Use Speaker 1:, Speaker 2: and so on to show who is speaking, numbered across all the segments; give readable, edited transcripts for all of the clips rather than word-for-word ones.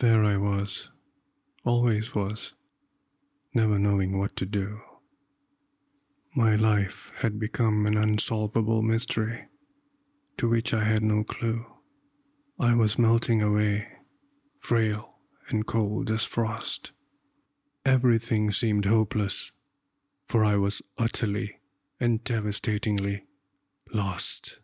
Speaker 1: There I was, always was, never knowing what to do. My life had become an unsolvable mystery, to which I had no clue. I was melting away, frail and cold as frost. Everything seemed hopeless, for I was utterly and devastatingly lost.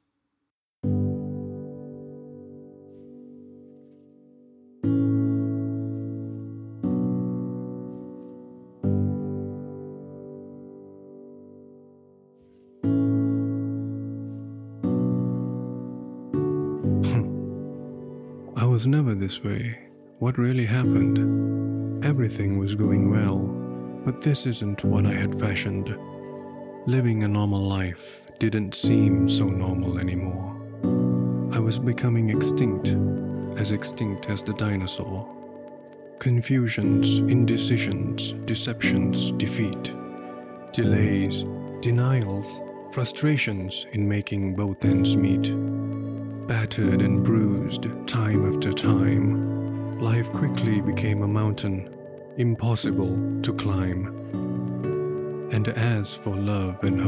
Speaker 1: I was never this way. What really happened? Everything was going well, but this isn't what I had fashioned. Living a normal life didn't seem so normal anymore. I was becoming extinct as the dinosaur. Confusions, indecisions, deceptions, defeat, delays, denials, frustrations in making both ends meet. Battered and bruised time after time, life quickly became a mountain, impossible to climb. And as for love and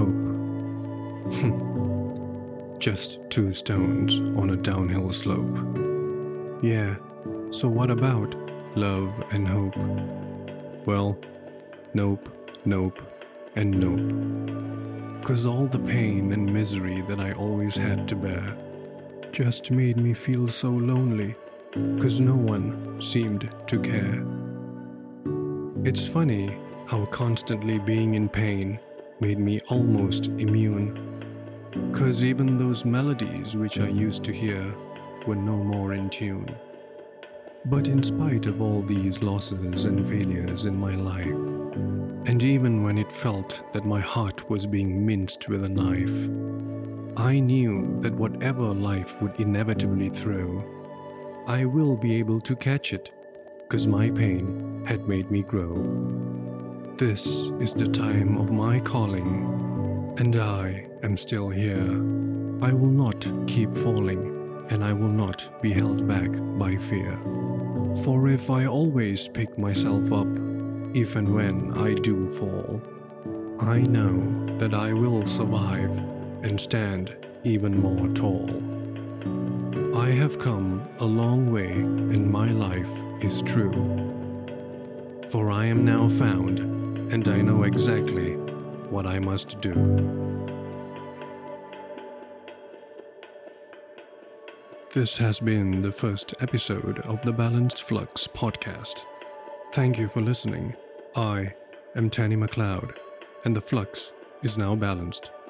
Speaker 1: hope, just 2 stones on a downhill slope. Yeah, so what about love and hope? Well, nope, and nope. 'Cause all the pain and misery that I always had to bear just made me feel so lonely, 'cause no one seemed to care. It's funny how constantly being in pain made me almost immune, 'cause even those melodies which I used to hear were no more in tune. But in spite of all these losses and failures in my life, and even when it felt that my heart was being minced with a knife, I knew that whatever life would inevitably throw, I will be able to catch it, 'cause my pain had made me grow. This is the time of my calling, and I am still here. I will not keep falling, and I will not be held back by fear. For if I always pick myself up, if and when I do fall, I know that I will survive and stand even more tall. I have come a long way, and my life is true. For I am now found, and I know exactly what I must do. This has been the first episode of the Balanced Flux podcast. Thank you for listening. I am Tanny McLeod, and the flux is now balanced.